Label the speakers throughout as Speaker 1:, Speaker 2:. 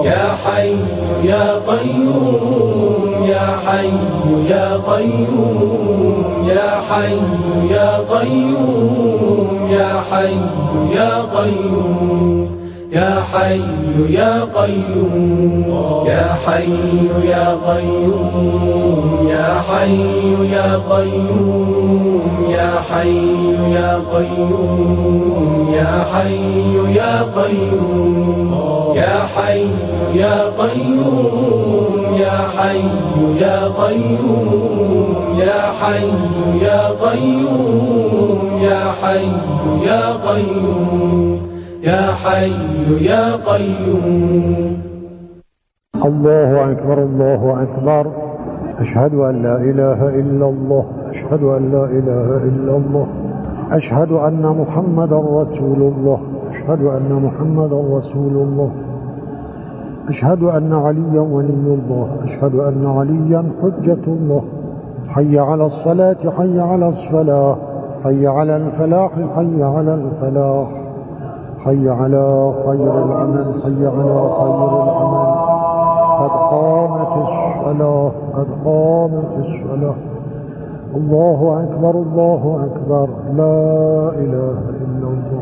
Speaker 1: يا حي يا قيوم يا حي يا قيوم يا حي يا قيوم يا حي يا قيوم يا حي يا قيوم يا حي يا قيوم يا حي يا قيوم يا حي يا قيوم يا حي يا قيوم يا حي يا قيوم يا حي يا قيوم يا حي يا قيوم يا حي يا قيوم يا حي يا قيوم.
Speaker 2: الله أكبر الله أكبر. أشهد أن لا إله إلا الله. أشهد أن لا إله إلا الله. أشهد أن محمدا رسول الله. أشهد أن محمدا رسول الله. أشهد أن عليا ولي الله. أشهد أن عليا حجة الله. حي على الصلاة حي على الصلاة حي على الفلاح حي على الفلاح حي على خير العمل حي على خير العمل. قد قامت الصلاة قد قامت الصلاة. الله أكبر الله أكبر. لا إله إلا الله.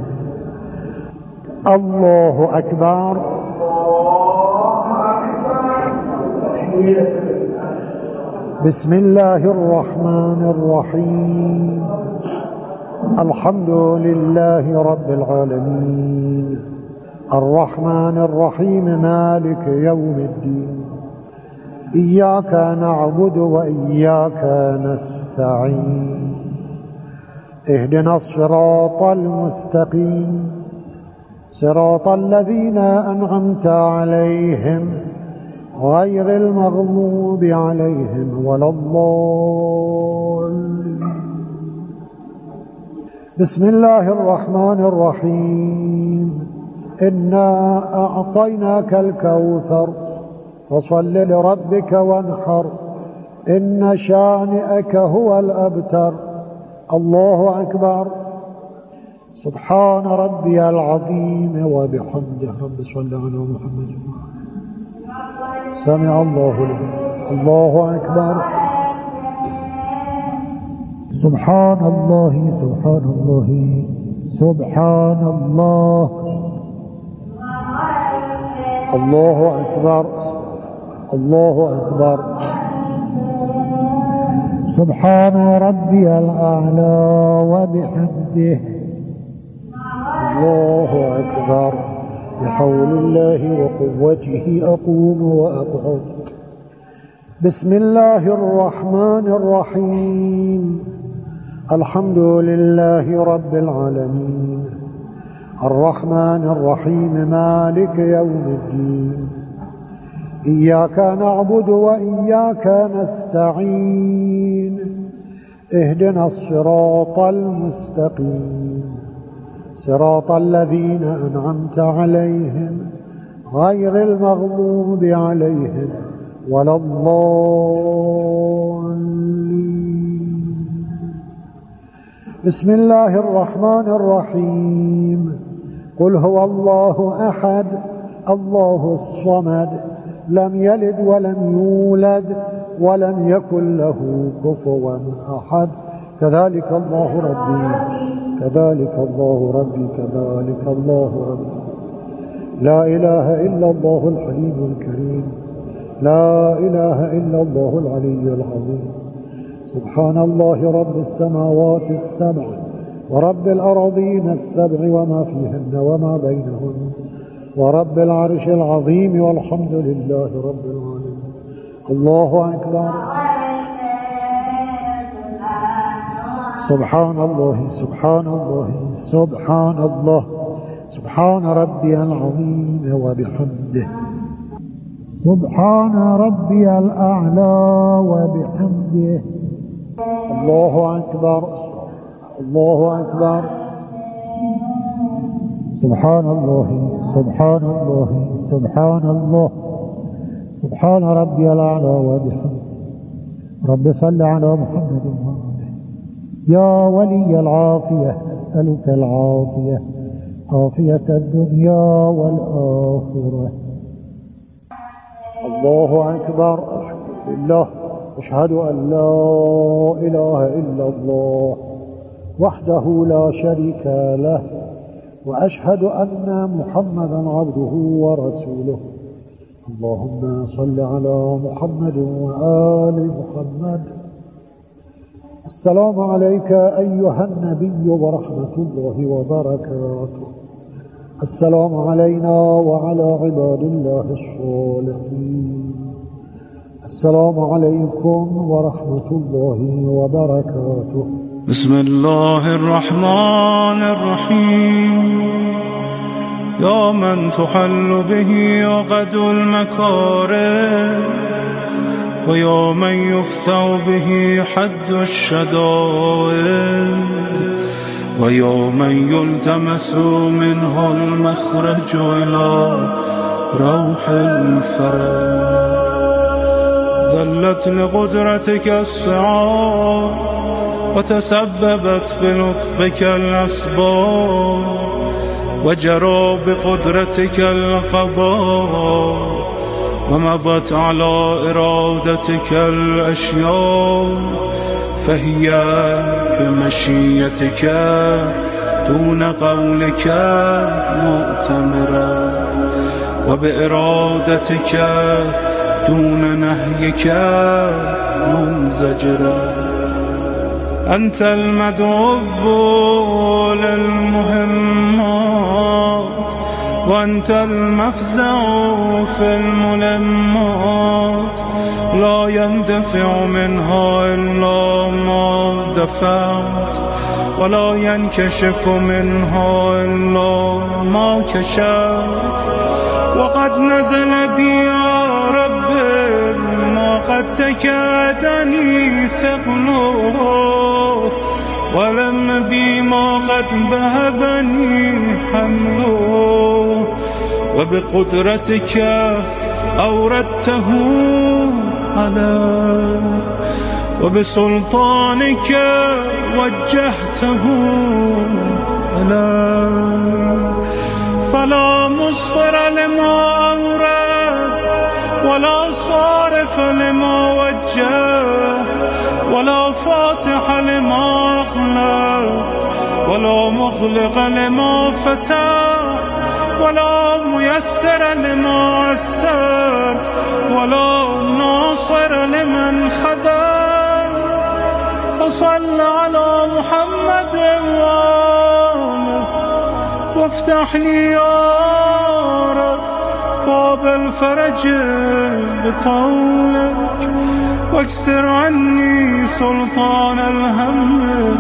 Speaker 2: الله أكبر. بسم الله الرحمن الرحيم. الحمد لله رب العالمين الرحمن الرحيم مالك يوم الدين. إياك نعبد وإياك نستعين. اهدنا الصراط المستقيم صراط الذين أنعمت عليهم غير المغضوب عليهم ولا الضالين. بسم الله الرحمن الرحيم. إنا أعطيناك الكوثر فصل لربك وانحر إن شانئك هو الأبتر. الله أكبر. سبحان ربي العظيم وبحمده. رب صل على محمد وعلى سمع الله لمن. الله أكبر. سبحان الله سبحان الله سبحان الله. الله أكبر. الله أكبر. سبحان ربي الأعلى وبحمده. الله أكبر. بحول الله وقوته أقوم وأقعد. بسم الله الرحمن الرحيم. الحمد لله رب العالمين الرحمن الرحيم مالك يوم الدين. إياك نعبد وإياك نستعين. اهدنا الصراط المستقيم صراط الذين أنعمت عليهم غير المغضوب عليهم ولا الضالين. بسم الله الرحمن الرحيم. قل هو الله أحد الله الصمد لم يلد ولم يولد ولم يكن له كفوا أحد. كذلك الله ربي كذلك الله ربي كذلك الله ربي. لا إله إلا الله الحليم الكريم. لا إله إلا الله العلي العظيم. سبحان الله رب السماوات السبع ورب الأراضين السبع وما فيهن وما بينهن ورب العرش العظيم والحمد لله رب العالمين. الله أكبر. سبحان الله سبحان الله سبحان الله. سبحان ربي العظيم وبحمده. سبحان ربي الأعلى وبحمده. الله أكبر. الله أكبر. سبحان الله سبحان الله سبحان الله. سبحان ربي الأعلى وبحمده. رب صل على محمد وآله. يا ولي العافية أسألك العافية عافية الدنيا والآخرة. الله أكبر. الحمد لله. أشهد أن لا إله إلا الله وحده لا شريك له وأشهد أن محمدا عبده ورسوله. اللهم صل على محمد وآل محمد. السلام عليك أيها النبي ورحمة الله وبركاته. السلام علينا وعلى عباد الله الصالحين. السلام عليكم ورحمة الله وبركاته.
Speaker 3: بسم الله الرحمن الرحيم. يا من تحل به عقد المكارم ويا من يفتح به حد الشدائد ويا من يلتمس منه المخرج إلى روح الفرج. ذلت لقدرتك السعاد وتسببت بلطفك الأسباب وجرى بقدرتك القضاء ومضت على إرادتك الأشياء فهي بمشيتك دون قولك مؤتمرة وبإرادتك دون نهيك منزجرة. أنت المدعو للمهمات وأنت المفزع في الملمات لا يندفع منها إلا ما دفعت ولا ينكشف منها إلا ما كشفت. وقد نزل بي يا رب ما قد تكادني ثقله ولم بي ما قد بهذني حمله وبقدرتك أوردته علي وبسلطانك وجهته علي. فلا مصدر لما أورد ولا صارف لما وجهت ولا فاتح لما أغلقت ولا مغلق لما فتحت ولا ميسر لما يسرت ولا ناصر لمن خذلت. فصل على محمد وآله وافتح لي يا رب باب الفرج بطولك واكسر عني سلطان الهم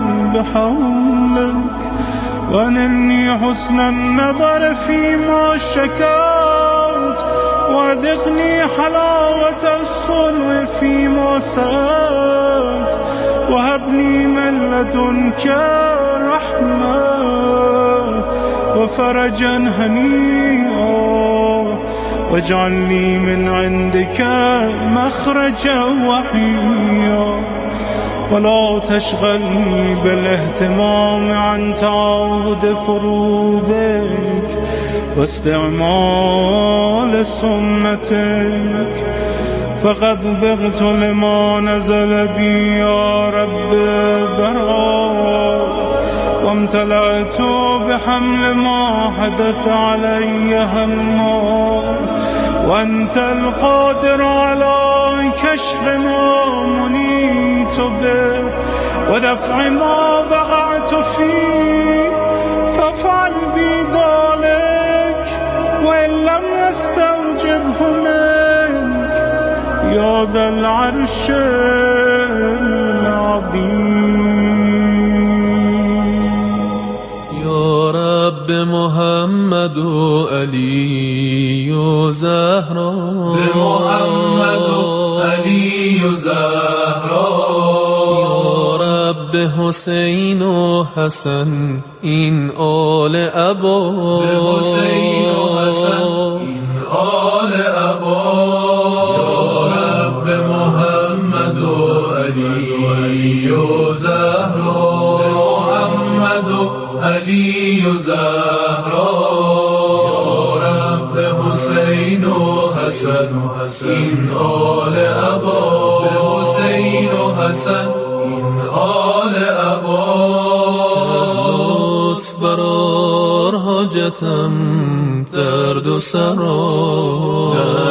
Speaker 3: بحولك وانني حسن النظر فيما شكوت وذقني حلاوة الصلح فيما سألت وهبني من لدنك رحمة وفرجا هنيئا واجعل لي من عندك مخرجا وحيا ولا تشغلني بالاهتمام عن تعاهد فروضك واستعمال سنتك. فقد ذقت لما نزل بي يا رب ذرا وامتلأت بحمل ما حدث علي هما وأنت القادر على كشف ما منيت به ودفع ما وقعت فيه فافعل بي ذلك وإن لم يستوجبه منك يا ذا العرش العظيم.
Speaker 4: يا رب محمد علي زهرا
Speaker 1: بمحمد علي زهرا
Speaker 4: يا رب حسین و حسن این آل ابا
Speaker 1: حسین و حسن این آل ابا یا رب محمد علی و زهرا محمد علی و زهرا یا رب حسین و حسن حسن این آل عبا به حسین و حسن این آل عبا لطف برار حاجتم درد و سرا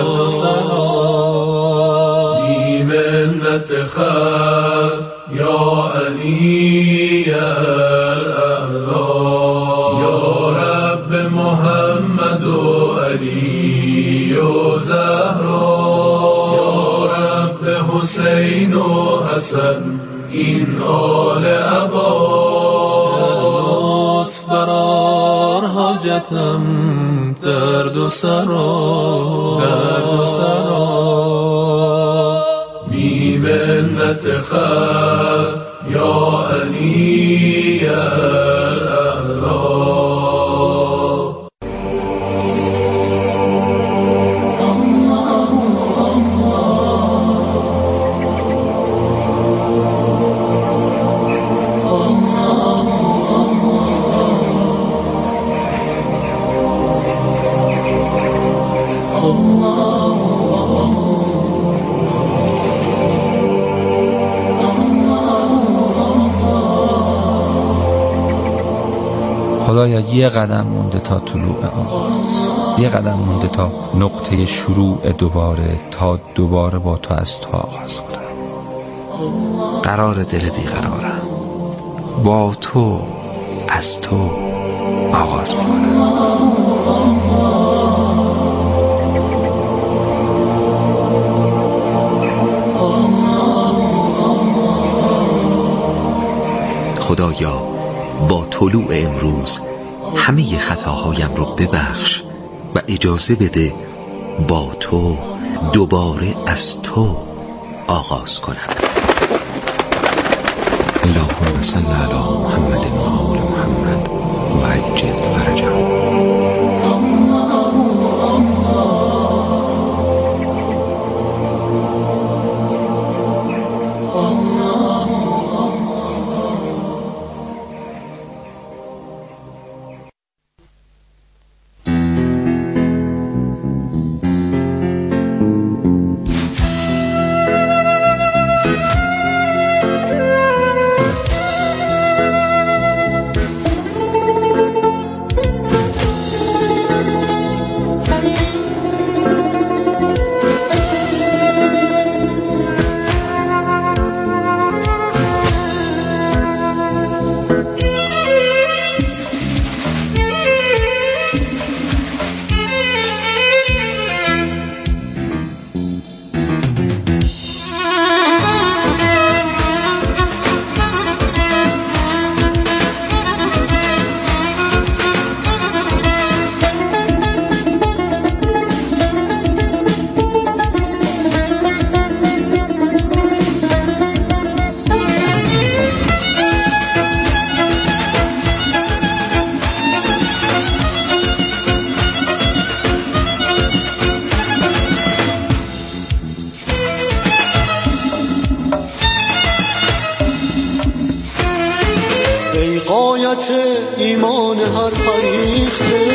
Speaker 1: بی منت خر یا علی الاعلا یا رب محمد و علی و زهرا یا رب حسین و حسن این آل عبا لطف برار حاجتم درد و سرا بی منت خر یا علی الاعلا
Speaker 5: خدایا یه قدم مونده تا طلوع آغاز، یه قدم مونده تا نقطه شروع دوباره، تا دوباره با تو از تو آغاز کنم. قرار دل بیقرارم، با تو از تو آغاز میکنم.
Speaker 6: خدایا با طلوع امروز همه خطاهایم رو ببخش و اجازه بده با تو دوباره از تو آغاز کنم. اللهم صل علی محمد و آل محمد و عجل فرجهم.
Speaker 7: غایت ایمان هر فریخته،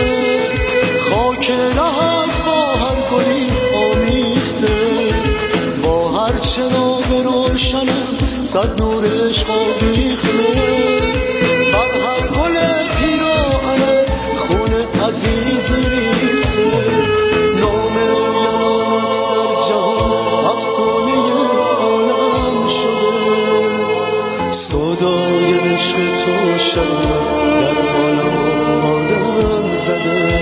Speaker 7: خاک لحد با هر گلی آمیخته، با هر چراغ روشنم صد نور عشق آویخته، بر هر گل پیراهنم خون عزیزی ریخته، نام یلامت در جهان افسانه عالم شده، صدای عشق تو شرمت در عالم زده،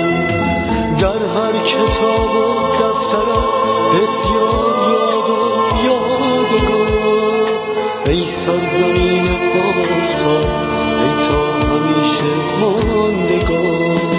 Speaker 7: در هر کتاب و دفترم بسیار یاد و یادگار، ای سرزمین آفتاب ای تا همیشه ماندگار.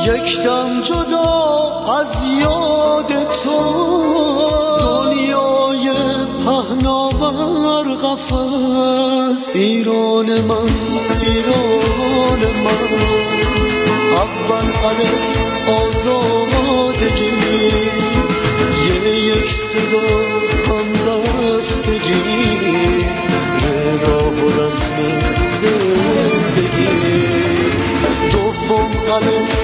Speaker 7: یک دم جدا از یاد تو دنیای پهناور قفس. ایران من ایران من اول الف آزادگی یک صدا همبستگی راه و رسم زندگی. دوم الف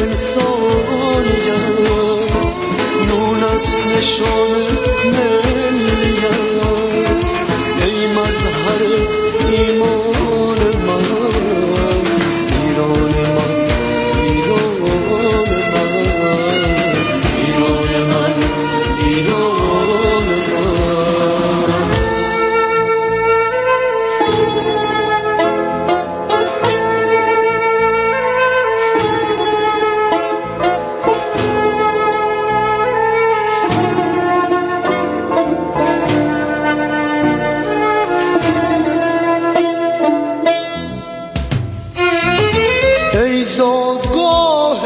Speaker 7: انسانیت نونت نشان ملیت ای مظهر ایمان من ایران من ایران من ایران من ایران من. ای زادگاه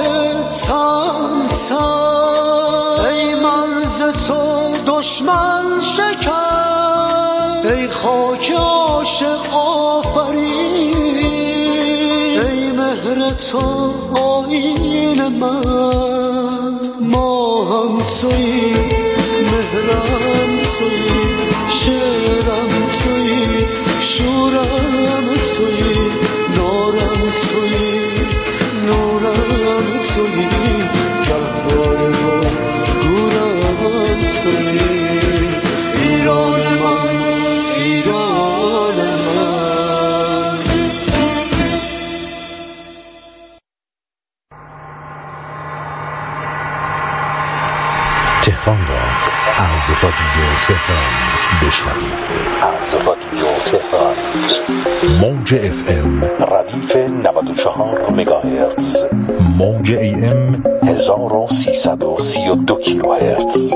Speaker 7: تمتم ای مرز تو دشمن شکن ای خاک عاشق آفرین ای مهر تو آیین من. ما هم تویی مهرم تویی شعرم تویی شورم تویی نارم تویی نورم تویی گهواره و گورم تویی ایران من ایران من.
Speaker 8: تهران را از رادیو تهران بشنوید. از رادیو تهران موج FM ردیف 94 مگاهرتز، موج AM 1332 کیلوهرتز.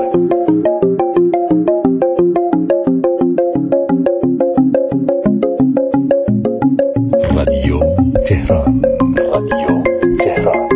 Speaker 8: رادیو تهران، رادیو تهران.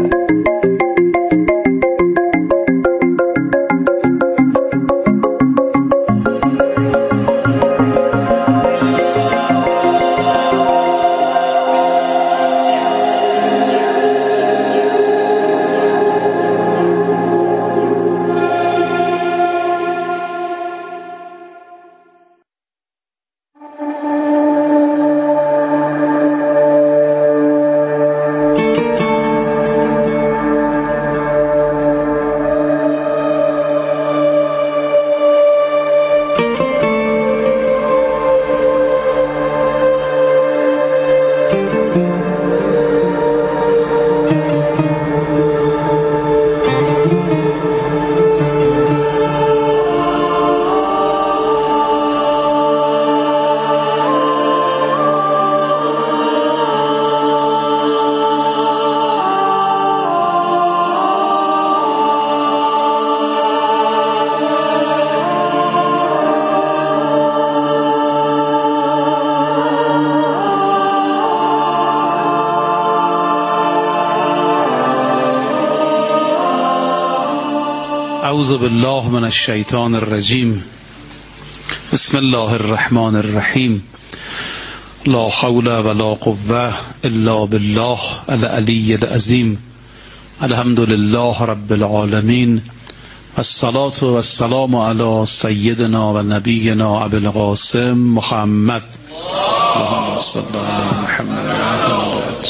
Speaker 9: اعوذ بالله من الشیطان الرجیم. بسم الله الرحمن الرحیم. لا حول ولا قوة الا بالله العلی العظیم. الحمد لله رب العالمین، الصلاة والسلام علی سیدنا و نبینا ابی القاسم محمد. اللهم صل علی محمد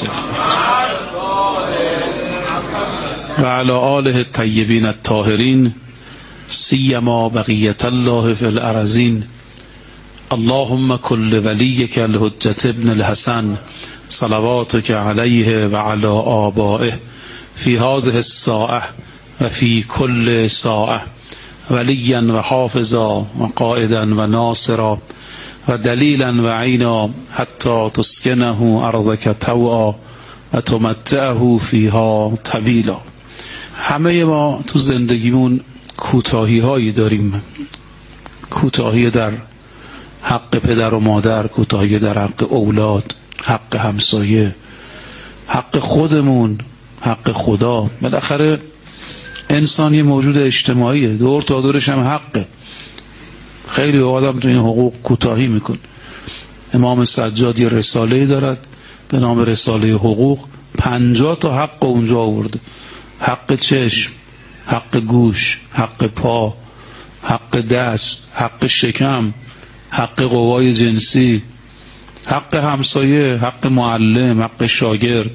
Speaker 9: و علی آله الطیبین الطاهرین، سیما بقیة الله فی الارضین. اللهم کل ولیک الحجة ابن الحسن صلواتک علیه و علی آبائه فی هذه الساعة و فی کل ساعة ولیا و حافظا و قائدا و ناصرا و دلیلا و عینا حتی تسکنه ارضک طوعا و تمتعه فیها طویلا. همه ما تو زندگیمون کوتاهی هایی داریم، کوتاهی در حق پدر و مادر، کوتاهی در حق اولاد، حق همسایه، حق خودمون، حق خدا. بالاخره انسان یه موجود اجتماعیه، دور تا دورش هم حقه. خیلی آدم تو این حقوق کوتاهی میکن. امام سجاد یه رساله‌ای دارد به نام رساله حقوق، 50 تا حق اونجا آورده. حق چشم، حق گوش، حق پا، حق دست، حق شکم، حق قوای جنسی، حق همسایه، حق معلم، حق شاگرد.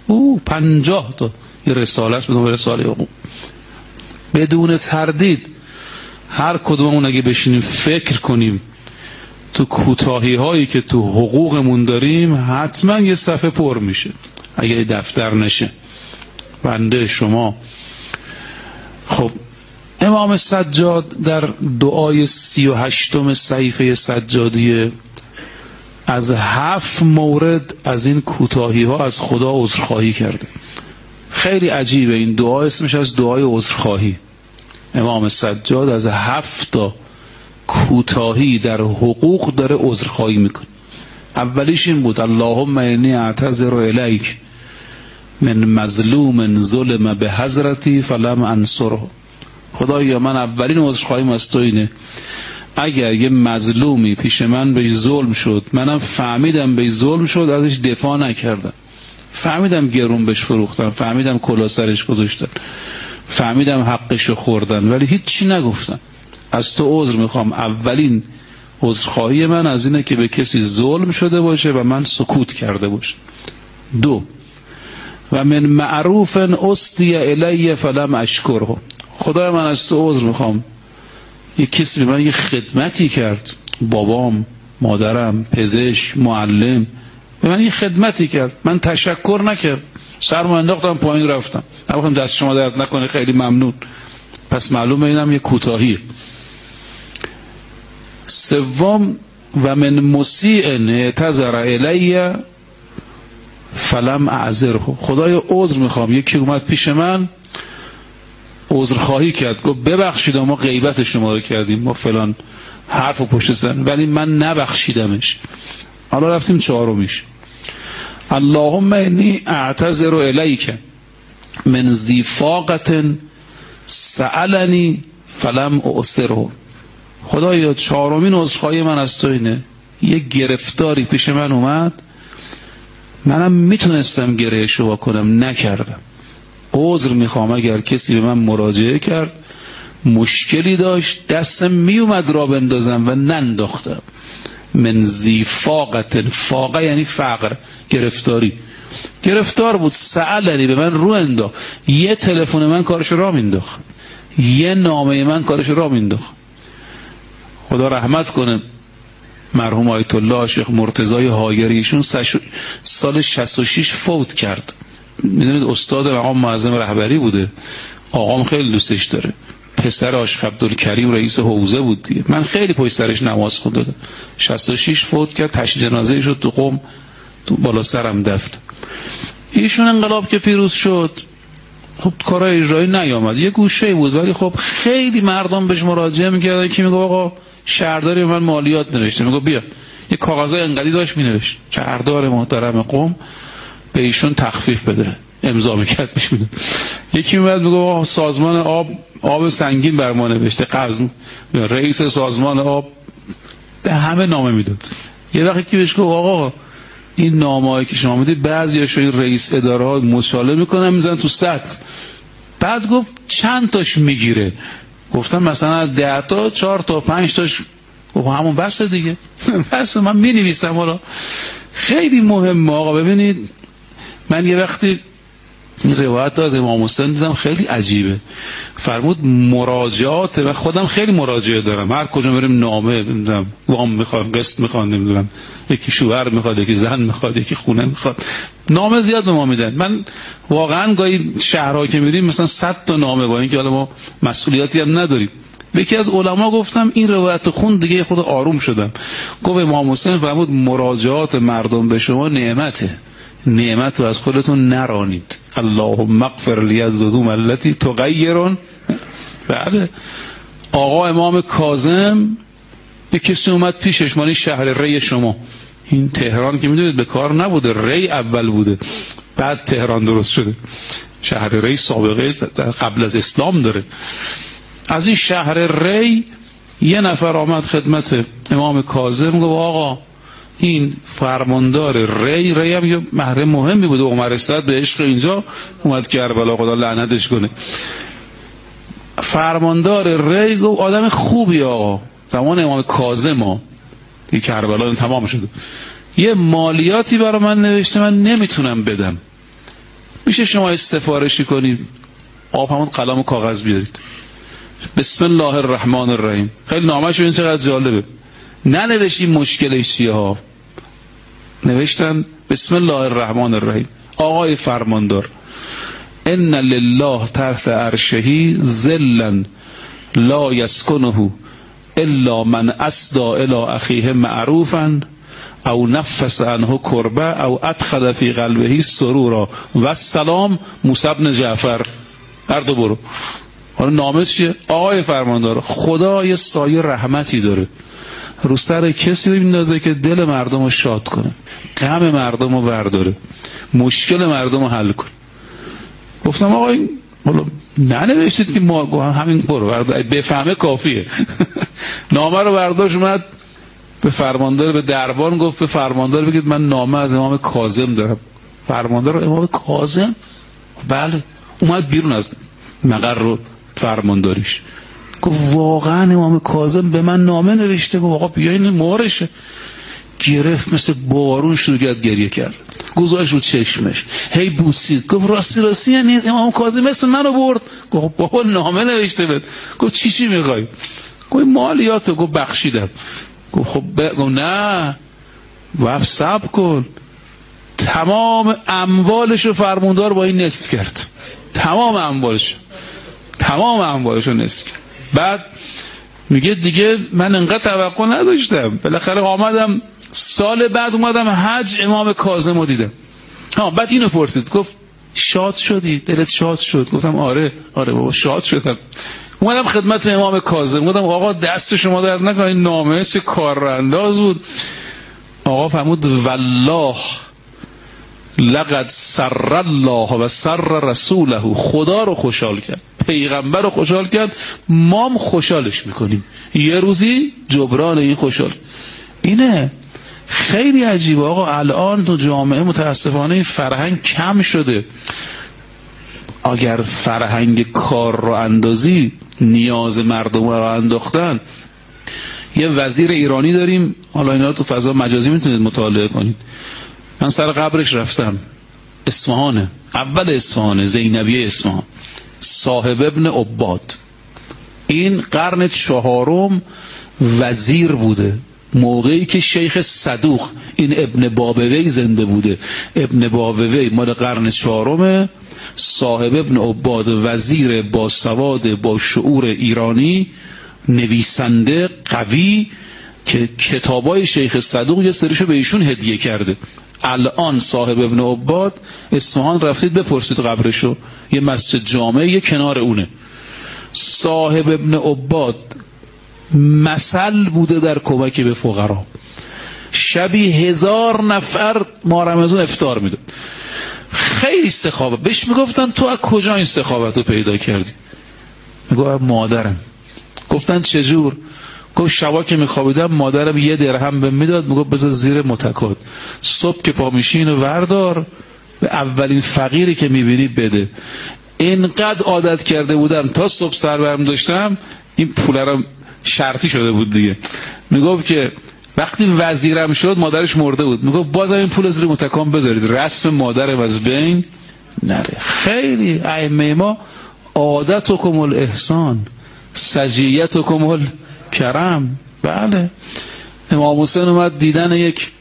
Speaker 9: 50 تا یه رساله است به نام رساله حقوق. بدون تردید هر کدوممون اگه بشینیم فکر کنیم تو کوتاهی هایی که تو حقوقمون داریم، حتما یه صفحه پر میشه اگه دفتر نشه. بنده شما. خب امام سجاد در دعای 38م صحیفه سجادیه از 7 مورد از این کوتاهی ها از خدا عذرخواهی کرده. خیلی عجیبه این دعا، اسمش از دعای عذرخواهی. امام سجاد از 7 تا کوتاهی در حقوق داره عذرخواهی میکنه. اولیش این بود: اللهم انی اعتذر الیک من مظلوم ظلم به حضرتی فلم انصره. خدایا من اولین عذرخواهیم از تو اینه اگر یه مظلومی پیش من بهش ظلم شد، منم فهمیدم بهش ظلم شد، ازش دفاع نکردم، فهمیدم گرون بهش فروختم، فهمیدم کلا سرش گذاشتن، فهمیدم حقشو خوردن، ولی هیچی نگفتم. از تو عذر میخوام. اولین عذرخواهی من از اینه که به کسی ظلم شده باشه و من سکوت کرده باشه. 2 و من معروف استی الی فلم اشکره. خدای من از تو عذر میخوام، یک کسی به من یه خدمتی کرد، بابام، مادرم، پزشک، معلم، به من یه خدمتی کرد، من تشکر نکرد، سرمو انداختم پایین رفتم، نمیخوام دست شما درد نکنه، خیلی ممنون. پس معلومه اینم یه کوتاهیه. 3 و من مسیء اعتذر الی فلم اعذره. خدایا عذر میخوام، یکی اومد پیش من عذرخواهی کرد، گفت ببخشید ما غیبت شما رو کردیم، ما فلان حرفو پشت سر، ولی من نبخشیدمش. حالا رفتیم 4میش: اللهم انی اعتذر الیک من ذی فاقة سألنی فلم اعسره. خدایا 4مین عذرخواهی من از تو اینه، یه گرفتاری پیش من اومد، منم میتونستم گرهشو واکنم، نکردم. عذر میخوام اگر کسی به من مراجعه کرد، مشکلی داشت، دستم میومد را بندازم و ننداختم. من ذی فاقة، فاقه یعنی فقر، گرفتاری، گرفتار بود، سألنی به من رو انداخت، یه تلفن من کارش را مینداخت، یه نامه من کارش را مینداخت. خدا رحمت کنه مرحوم آیت الله شیخ مرتضی هاگری، ایشون سال 66 فوت کرد. میدونید استاد مقام معظم رهبری بوده، آقام خیلی دوستش داره، پسر عاشق عبدالکریم رئیس حوزه بود دیگه. من خیلی پشت سرش نماز خوندم. 66 فوت کرد، تشییع جنازه شد تو قم، تو بالا سرم دفن. ایشون انقلاب که پیروز شد، خب کارهای اجرایی نیامد، یه گوشه بود، ولی خب خیلی مردم بهش مراجعه میکردن که میگه آقا شهرداری من مالیات نوشته، میگه بیا، یه کاغذای انقدی داشت مینوشت، شهردار محترم قم به ایشون تخفیف بده، امضا میکرد پیش میده. یکی میاد میگه سازمان آب سنگین بر ما نوشته، قرض، رئیس سازمان آب، به همه نامه میداد. یه وقتی که بهش گفت آقا این نامه‌ای که شما میدید بعضی‌هاش این رئیس اداره ها مشاله میکنن میزنن تو سطل. بعد گفت چند تاش میگیره؟ گفتم مثلا از 10 تا 4 تا 5 تاش. خب همون بسه دیگه، بس من مینویسم. حالا خیلی مهمه آقا. ببینید من یه وقتی این روایت از امام حسین دیدم خیلی عجیبه. فرمود مراجعات، و خودم خیلی مراجعه دارم، هر کجا بریم نامه، نمیدونم وام میخوام، قسط میخوام، نمیدونم یکی شوهر میخواد، یکی زن میخواد، یکی خونه میخواد، نامه زیاد به ما میدن. من واقعا گاهی شهرها که میریم مثلا 100 تا نامه، با اینکه حالا ما مسئولیتی هم نداریم. به یکی از علما گفتم این روایت خون دیگه خود آروم شدم. گفت امام حسین فرمود مراجعات مردم به شما نعمته، نعمت رو از خودتون نرانید. اللهم اغفر لی الذنوب التي تغیر. بله آقا امام کاظم یک کسی اومد پیشش، مالی شهر ری شما، این تهران که میدونید به کار نبوده، ری اول بوده. بعد تهران درست شده. شهر ری سابقه قبل از اسلام داره. از این شهر ری یه نفر آمد خدمت امام کاظم گفت آقا این فرماندار ری هم یه محرم مهمی بوده، عمر اسد به عشق اینجا اومد کربلا، خدا لعنتش کنه. فرماندار ری گفت آدم خوبی آقا، زمان امام کاظم ها دیگه کربلا تمام شده، یه مالیاتی برای من نوشته من نمیتونم بدم، میشه شما سفارشی کنید؟ آقا همون قلم و کاغذ بیارید، بسم الله الرحمن الرحیم. خیلی نامش این چقدر جالبه، ننوشت این مشکلش چیه ها، نوشتن بسم الله الرحمن الرحیم. آقای فرماندار، ان لله تحت عرشه ظلا لا یسکنه الا من اسدى الى اخیه معروفا او نفس عنه کربه او ادخل فی قلبه سرورا و السلام موسی بن جعفر. هر دو برو. حالا نامه چیه؟ آقای فرماندار، خدا یه سایه رحمتی داره رو سر کسی رو میندازه که دل مردم رو شاد کنه، غم مردم رو برداره، مشکل مردم رو حل کنه. گفتم آقا این ننوشتید که ما همین برو بفهمه کافیه. نامه رو برداشت اومد به فرماندار، به دربان گفت به فرماندار بگید من نامه از امام کاظم دارم. فرماندار امام کاظم؟ بله. اومد بیرون از مقر رو فرمانداریش گفت واقعا امام کاظم به من نامه نوشته؟ گفت آقا بیاین مهرشه. گرفت مثل بارون شروع کرد گریه کرد، گذاشت رو چشمش، هی بوسید، گفت راستی یعنی امام کاظم اسم منو برد؟ گفت بابا نامه نوشته بهت. گفت چی میخوای؟ گفت مالیاتو. گفت بخشیدم. گفت خب گفت نه وقت صبر کن. تمام اموالشو فرماندار با این نصف کرد، تمام اموالشو نصف کرد. بعد میگه دیگه من انقدر توقع نداشتم، بالاخره آمدم سال بعد اومدم حج امام کاظم رو دیدم. بعد اینو پرسید، گفت شاد شدی؟ دلت شاد شد؟ گفتم آره بابا شاد شدم. اومدم خدمت امام کاظم گفتم آقا دست شما درد نکنه، این نامه چه کارانداز بود. آقا فرمود والله لقد سر الله و سر رسوله، خدا رو خوشحال کرد، پیغمبر رو خوشحال کرد، مام خوشحالش میکنیم، یه روزی جبران این خوشحال. اینه خیلی عجیبه آقا. الان تو جامعه متاسفانه این فرهنگ کم شده. اگر فرهنگ کار رو اندازی، نیاز مردم رو انداختن. یه وزیر ایرانی داریم، حالا اینا تو فضا مجازی میتونید مطالعه کنید، من سر قبرش رفتم، اصفهانه، اول اصفهانه، زینبیه اصفهان، صاحب ابن عباد. این قرن 4 وزیر بوده، موقعی که شیخ صدوق این ابن بابوی زنده بوده. ابن بابوی مال قرن 4، صاحب ابن عباد وزیر با سواد با شعور ایرانی، نویسنده قوی که کتابای شیخ صدوق یه سریشو به ایشون هدیه کرده. الان صاحب ابن عباد اصفهان رفتید بپرسید قبرشو، یه مسجد جامع یه کنار اونه. صاحب ابن عباد مثل بوده در کمک به فقرا، شبی 1000 نفر ما رمضان افطار میداد. خیلی سخاوت. بهش میگفتن تو از کجا این سخاوت رو پیدا کردی؟ میگفت مادرم. گفتن چجور؟ گفت شبا که میخوابیدم مادرم 1 درهم بهم میداد، میگفت بذار زیر متکات، صبح که پا میشی اینو وردار، به اولین فقیری که میبینی بده. اینقدر عادت کرده بودم تا صبح سر برم داشتم این پوله رو شرطی شده بود دیگه. میگفت که وقتی وزیرم شد مادرش مرده بود، میگفت بازم این پول زیر متکام بذارید، رسم مادرم از بین نره. خیلی ائمه ما عادتکم الاحسان سجیتکم الکرم. بله. امام حسین اومد دیدن یک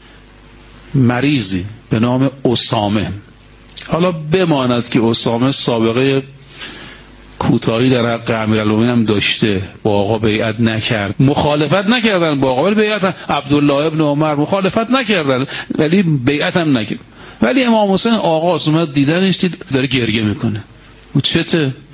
Speaker 9: مریضی به نام اسامه. حالا بماند که اسامه سابقه کوتاهی در حق امیرالمومنین هم داشته، با آقا بیعت نکرد، مخالفت نکردن با آقا، ولی بیعت عبدالله ابن عمر مخالفت نکردن ولی بیعت هم نکرد. ولی امام حسین آقا اومد دیدنش، دید داره گریه میکنه. و چته؟